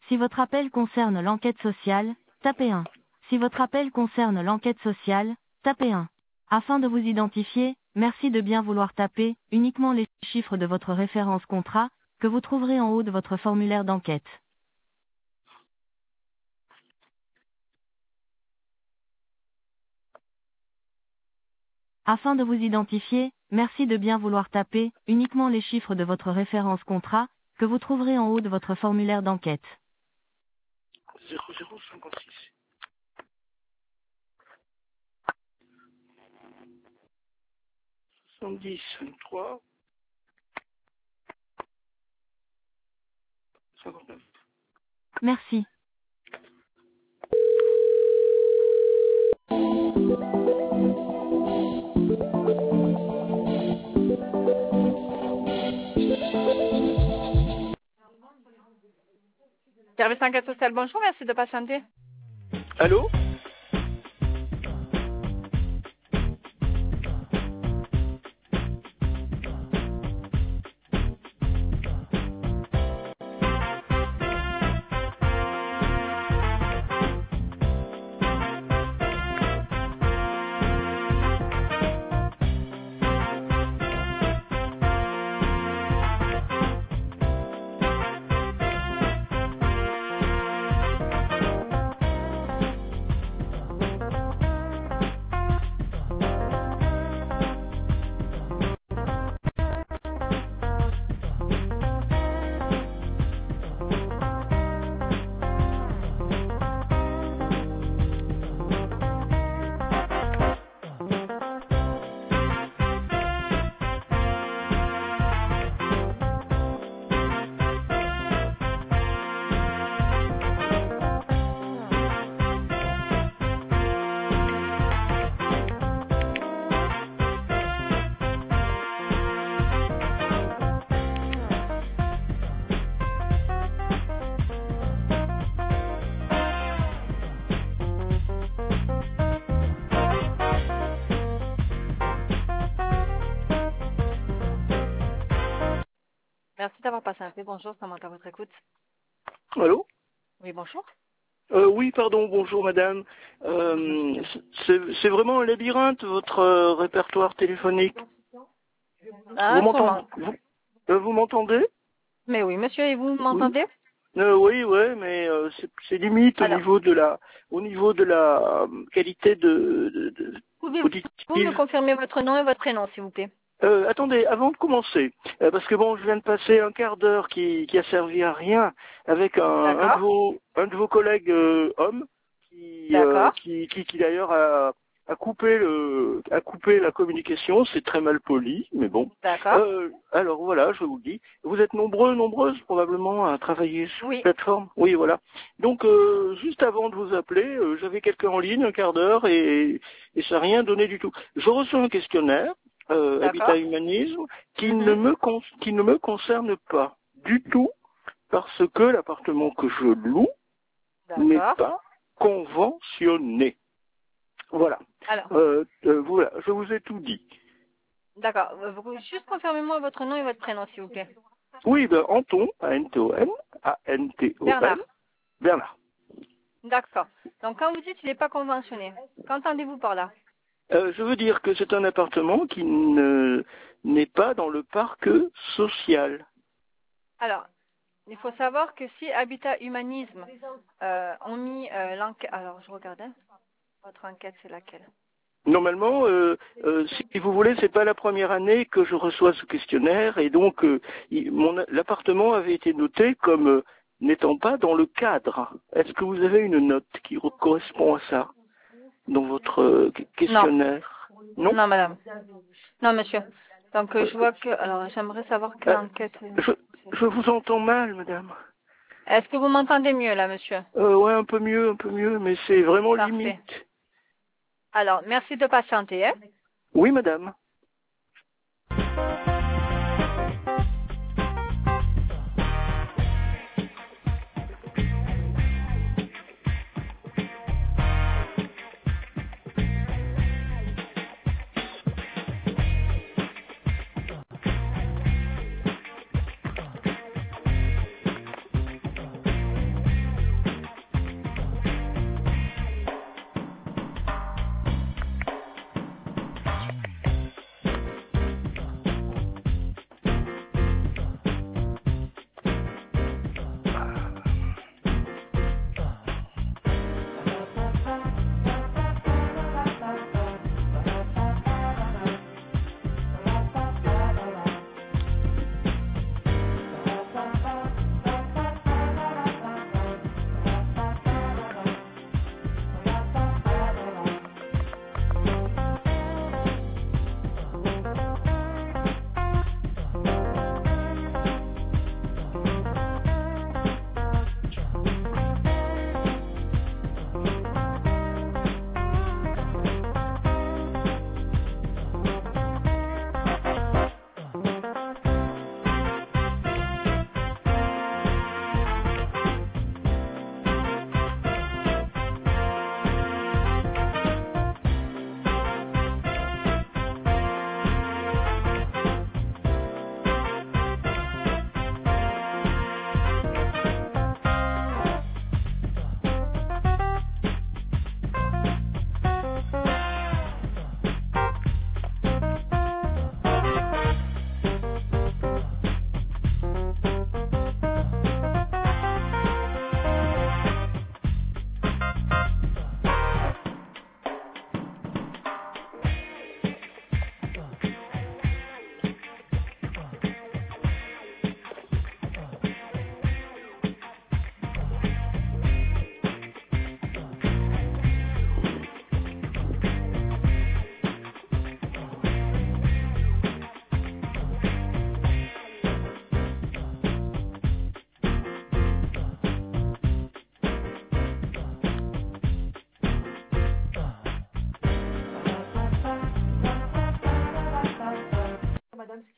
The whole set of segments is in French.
Si votre appel concerne l'enquête sociale, tapez 1. Si votre appel concerne l'enquête sociale, tapez 1. Afin de vous identifier, merci de bien vouloir taper uniquement les chiffres de votre référence contrat, que vous trouverez en haut de votre formulaire d'enquête. Afin de vous identifier, merci de bien vouloir taper uniquement les chiffres de votre référence contrat, que vous trouverez en haut de votre formulaire d'enquête. 0056. 70, 23, 59. Merci. Service enquête sociale, bonjour, merci de patienter. Allô? Merci d'avoir patienté. Bonjour, ça manque à votre écoute. Allô? Oui, bonjour. Oui, pardon, bonjour madame. C'est vraiment un labyrinthe, votre répertoire téléphonique. Ah, Vous m'entendez? Mais oui, monsieur, et vous Oui. m'entendez? Oui, ouais, mais c'est limite Alors. au niveau de la qualité de Pouvez-vous auditive. me confirmer votre nom et votre prénom, s'il vous plaît? Attendez, avant de commencer, parce que bon, je viens de passer un quart d'heure qui a servi à rien avec un de vos collègues hommes qui d'ailleurs a coupé la communication. C'est très mal poli, mais bon. D'accord. Alors voilà, je vous le dis. Vous êtes nombreuses probablement à travailler sur Oui. cette plateforme. Oui, voilà. Donc juste avant de vous appeler, j'avais quelqu'un en ligne un quart d'heure et ça n'a rien donné du tout. Je reçois un questionnaire. Habitat Humanisme, qui ne me concerne pas du tout, parce que l'appartement que je loue n'est pas conventionné. Voilà. Alors. Voilà, je vous ai tout dit. D'accord. Juste confirmez-moi votre nom et votre prénom, s'il vous plaît. Oui, ben Anton, A-N-T-O-N, A-N-T-O-N, Bernard. D'accord. Donc quand vous dites qu'il n'est pas conventionné, qu'entendez-vous par là? Je veux dire que c'est un appartement qui n'est pas dans le parc social. Alors, il faut savoir que si Habitat Humanisme ont mis l'enquête... Alors, je regarde. Votre enquête, c'est laquelle? Normalement, si vous voulez, c'est pas la première année que je reçois ce questionnaire et donc l'appartement avait été noté comme n'étant pas dans le cadre. Est-ce que vous avez une note qui correspond à ça dans votre questionnaire? Non. Non, madame. Non, monsieur. Donc, je vois que... Alors, j'aimerais savoir quelle enquête... Je vous entends mal, madame. Est-ce que vous m'entendez mieux, là, monsieur? Ouais, un peu mieux, mais c'est vraiment Parfait. limite. Alors, merci de patienter. Hein? Oui, madame.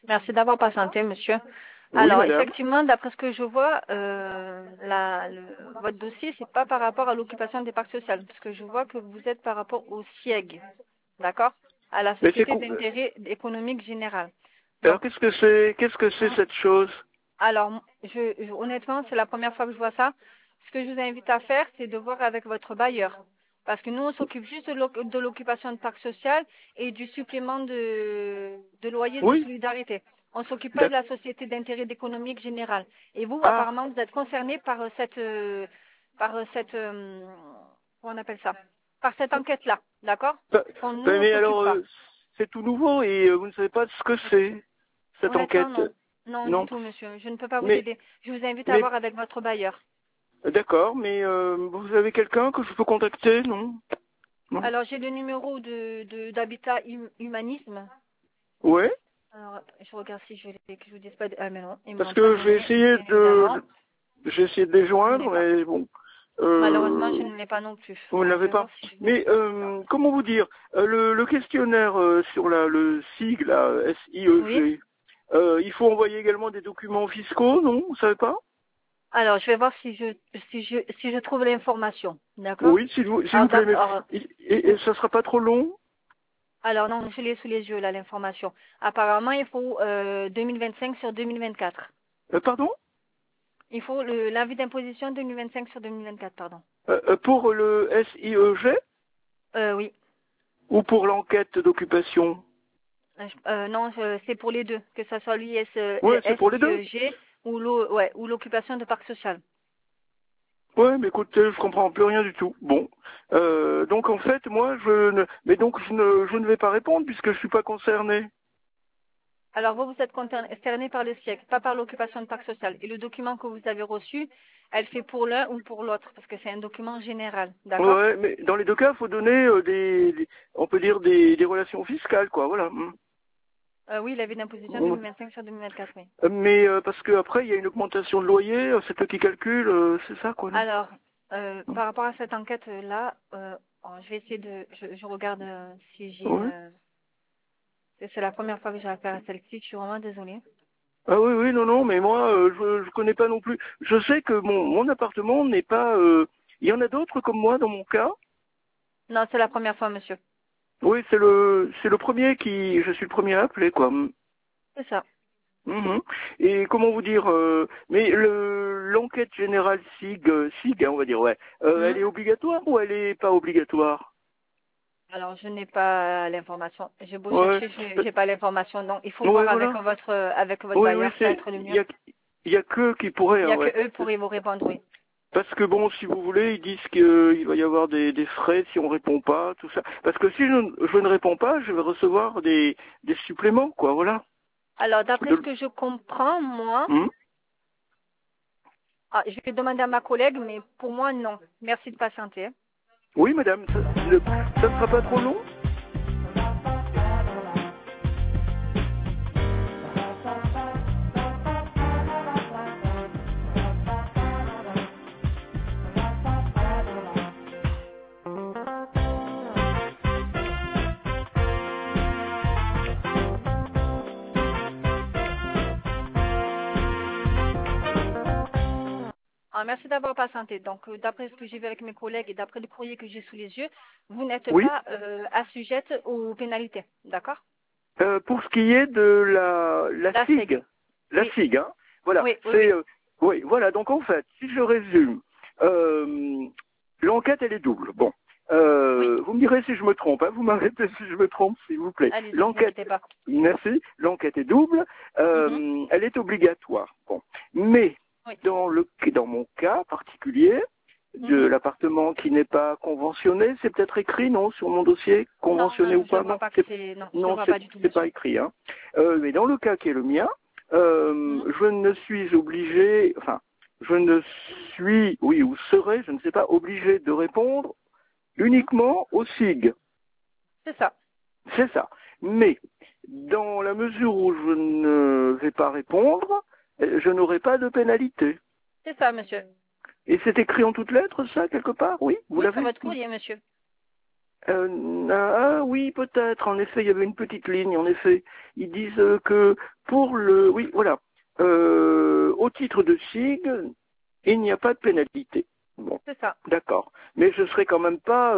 Merci d'avoir patienté, monsieur. Oui, Alors, madame. effectivement, d'après ce que je vois, votre dossier, c'est pas par rapport à l'occupation des parcs sociaux, parce que je vois que vous êtes par rapport au SIEG, d'accord? À la Mais Société d'intérêt économique général. alors Donc, qu'est-ce que c'est cette chose? alors, honnêtement, c'est la première fois que je vois ça. Ce que je vous invite à faire, c'est de voir avec votre bailleur. Parce que nous, on s'occupe juste de l'occupation de parc social et du supplément de loyer de Oui. solidarité. On ne s'occupe pas de la société d'intérêt économique général. Et vous, Ah. apparemment, vous êtes concerné par cette, comment on appelle ça? Par cette enquête-là, d'accord? Nous, on Mais s'occupe alors, pas. c'est tout nouveau et vous ne savez pas ce que c'est, cette Honnêtement, enquête. non. Non, du tout, monsieur. Je ne peux pas vous Mais, aider. Je vous invite à voir avec votre bailleur. d'accord, mais vous avez quelqu'un que je peux contacter, non? Non. Alors, j'ai le numéro d'Habitat Humanisme. Ouais. Alors, je regarde si que je vous dise pas. Ah, mais non, ils me Parce l'ont pas que donné, évidemment. j'ai essayé de les joindre, mais bon. Malheureusement, je ne l'ai pas non plus. Vous ne Alors, je l'avez vais pas. voir si je Mais comment vous dire, le questionnaire sur le SIG, là, SIEG, Oui. il faut envoyer également des documents fiscaux, non? Vous savez pas? Alors, je vais voir si je trouve l'information. D'accord? Oui, s'il vous plaît. Mais, et ça sera pas trop long? Alors, non, je l'ai sous les yeux, là, l'information. Apparemment, il faut 2025 sur 2024. Pardon? Il faut l'avis d'imposition 2025 sur 2024, pardon. Pour le SIEG Oui. ou pour l'enquête d'occupation? Non, c'est pour les deux, que ce soit Ouais, c'est pour les deux. SIEG ou l'occupation de parc social. Ouais, mais écoutez, je comprends plus rien du tout. Bon, donc en fait, moi, je ne vais pas répondre puisque je suis pas concerné. Alors vous êtes concerné par le SIEG, pas par l'occupation de parc social. Et le document que vous avez reçu, elle fait pour l'un ou pour l'autre, parce que c'est un document général, d'accord? Ouais, mais dans les deux cas, il faut donner on peut dire des relations fiscales, quoi. Voilà. Oui, l'avis d'imposition 2025 sur 2024, oui. Mais parce que après, il y a une augmentation de loyer, c'est eux qui calculent, c'est ça, quoi. Non? Alors, par rapport à cette enquête-là, je vais essayer je regarde si j'ai Ouais. c'est la première fois que j'ai affaire à celle-ci, je suis vraiment désolée. Ah oui, oui, non, mais moi, je connais pas non plus. Je sais que mon appartement n'est pas. Il y en a d'autres comme moi dans mon cas. Non, c'est la première fois, monsieur. Oui, c'est le premier je suis le premier à appeler, quoi. C'est ça. Mhm. Et comment vous dire, mais l'enquête générale SIG, hein, on va dire, ouais, elle est obligatoire ou elle est pas obligatoire? Alors, je n'ai pas l'information. J'ai beau Ouais. chercher, j'ai pas l'information. Donc, il faut Ouais, voir voilà. avec votre Oui, bailleur, ça va être le mieux. il y a que qui pourraient, Il n'y hein, a ouais. que eux pour vous répondre, oui. Parce que bon, si vous voulez, ils disent qu'il va y avoir des frais si on répond pas, tout ça. Parce que si je ne réponds pas, je vais recevoir des suppléments, quoi, voilà. Alors, d'après ce que je comprends, moi, je vais demander à ma collègue, mais pour moi, non. Merci de patienter. Oui, madame, ça ne sera pas trop long? Alors, merci d'avoir patienté. Donc, d'après ce que j'ai vu avec mes collègues et d'après le courrier que j'ai sous les yeux, vous n'êtes Oui. pas assujette aux pénalités, d'accord? Pour ce qui est de la SIG, la oui. SIG, hein, voilà, Oui, c'est, oui, voilà, donc en fait, si je résume, l'enquête elle est double. Bon, vous me direz si je me trompe, hein, vous m'arrêtez si je me trompe, s'il vous plaît. Allez-y, L'enquête, pas. merci, l'enquête est double, elle est obligatoire. Bon, mais dans mon cas particulier, de l'appartement qui n'est pas conventionné, c'est peut-être écrit, non, sur mon dossier, conventionné ou pas? Non, c'est pas écrit. Hein. Mais dans le cas qui est le mien, je ne suis obligé, enfin, je ne suis, oui, ou serais, je ne sais pas, obligé de répondre uniquement au SIG. C'est ça. C'est ça. Mais, dans la mesure où je ne vais pas répondre, je n'aurai pas de pénalité. C'est ça, monsieur. Et c'est écrit en toutes lettres, ça, quelque part? Oui, vous l'avez? Sur votre courrier, monsieur. Ah oui, peut-être. En effet, il y avait une petite ligne. En effet, ils disent que pour le, oui, voilà, au titre de SIG, il n'y a pas de pénalité. Bon, C'est ça. d'accord. Mais je serai quand même pas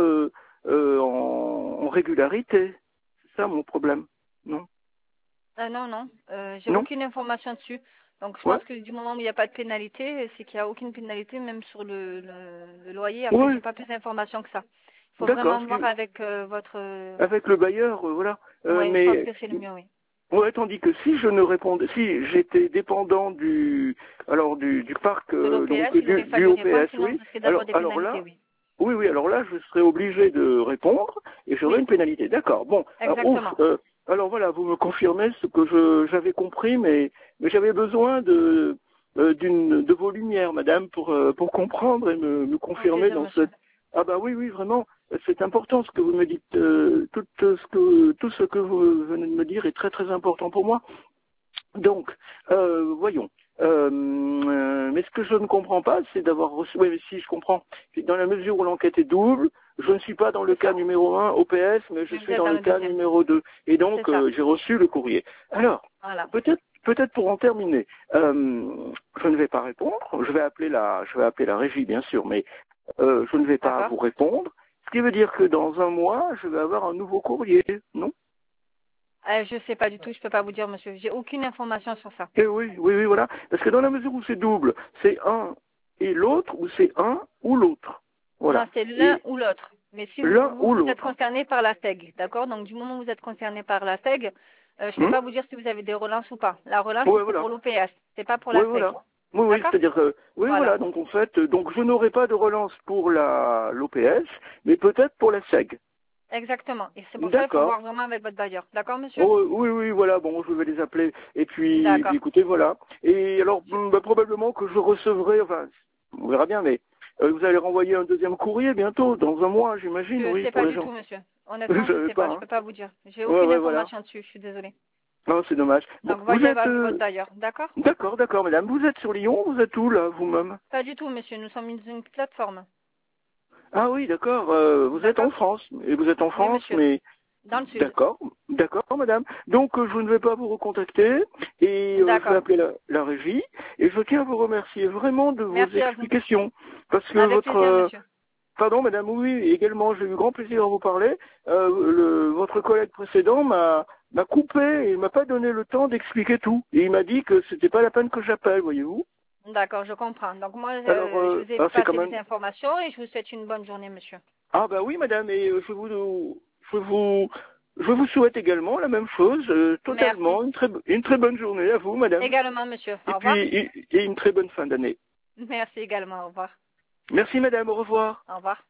en régularité. C'est ça mon problème, non? Non, non, j'ai Non? aucune information dessus. Donc, je Ouais. pense que du moment où il n'y a pas de pénalité, c'est qu'il n'y a aucune pénalité, même sur le loyer. Après, Oui, j'ai pas plus d'informations que ça. Il faut d'accord. vraiment voir avec votre... Avec le bailleur, voilà. Oui, je pense Mais que c'est le mieux, oui. ouais, tandis que si je ne répondais, si j'étais dépendant du parc, De donc l'OPS, il aurait du fallu répondre, OPS, sinon vous oui. risquez d'avoir des Alors pénalités, là, oui. oui, alors là, je serais obligé de répondre et j'aurais Oui, une pénalité. D'accord. Bon, exactement. alors voilà, vous me confirmez ce que j'avais compris, mais j'avais besoin de vos lumières, madame, pour comprendre et me Au confirmer plaisir, dans monsieur. cette. Ah bah oui, oui, vraiment, c'est important ce que vous me dites. Tout ce que vous venez de me dire est très très important pour moi. Donc, voyons. Mais ce que je ne comprends pas, c'est d'avoir reçu. Oui, mais si je comprends. Dans la mesure où l'enquête est double, je ne suis pas dans le C'est cas ça. numéro 1 OPS, mais je Mais vous suis êtes dans dans le le cas deuxième. numéro 2. Et donc, C'est ça. j'ai reçu le courrier. Alors, Voilà. peut-être pour en terminer, je ne vais pas répondre. Je vais appeler la régie, bien sûr, mais je ne vais pas D'accord. vous répondre. Ce qui veut dire que dans un mois, je vais avoir un nouveau courrier, non? Je sais pas du tout, je peux pas vous dire, monsieur. J'ai aucune information sur ça. Eh oui, oui, oui, voilà. Parce que dans la mesure où c'est double, c'est un et l'autre, ou c'est un ou l'autre. Voilà. Non, c'est l'un Et ou l'autre. Mais si l'un ou vous êtes l'autre. concerné par la SEG, d'accord? Donc, du moment où vous êtes concerné par la SEG, je peux Hmm. pas vous dire si vous avez des relances ou pas. La relance, Ouais, c'est voilà. pour l'OPS, c'est pas pour Oui, la SEG. voilà. Oui, oui, D'accord? c'est-à-dire que, oui, Voilà. voilà. Donc, en fait, donc je n'aurai pas de relance pour l'OPS, mais peut-être pour la SEG. Exactement. Et c'est pour ça qu'il faut D'accord. voir vraiment avec votre bailleur. D'accord, monsieur? Oh, oui, oui, voilà, bon, je vais les appeler. Et puis, D'accord. écoutez, voilà. Et alors, probablement que je recevrai, enfin, on verra bien, mais vous allez renvoyer un deuxième courrier bientôt, dans un mois, j'imagine, Je oui, sais pour pas les du gens. tout, monsieur. Je Honnêtement, je savais sais pas, pas, je hein. peux pas vous dire. J'ai Ouais, aucune ouais, voilà. information dessus, je suis désolée. Non, c'est dommage. Bon, Donc, vous voyez êtes, avec votre bailleur. D'accord? d'accord, d'accord, madame. Vous êtes sur Lyon, vous êtes où, là, vous-même? Pas du tout, monsieur. Nous sommes une plateforme. Ah oui, d'accord, vous êtes en D'accord? France. Et vous êtes en Oui, France, monsieur. mais Dans le sud. d'accord, d'accord, madame. Donc, je ne vais pas vous recontacter et je vais D'accord. appeler la régie. Et je tiens à vous remercier vraiment de vos Merci à vous. explications. Parce que Avec plaisir, monsieur. pardon, madame, oui, également, j'ai eu grand plaisir à vous parler. Votre collègue précédent m'a coupé et m'a pas donné le temps d'expliquer tout. Et il m'a dit que c'était pas la peine que j'appelle, voyez-vous. D'accord, je comprends. Donc moi, Alors, je vous ai c'est quand passé les même. informations et je vous souhaite une bonne journée, monsieur. Ah bah oui, madame, et je vous souhaite également la même chose, Merci. totalement, une très bonne journée à vous, madame, Également, monsieur. et Au revoir. puis et une très bonne fin d'année. Merci également. Au revoir. Merci, madame, au revoir. Au revoir.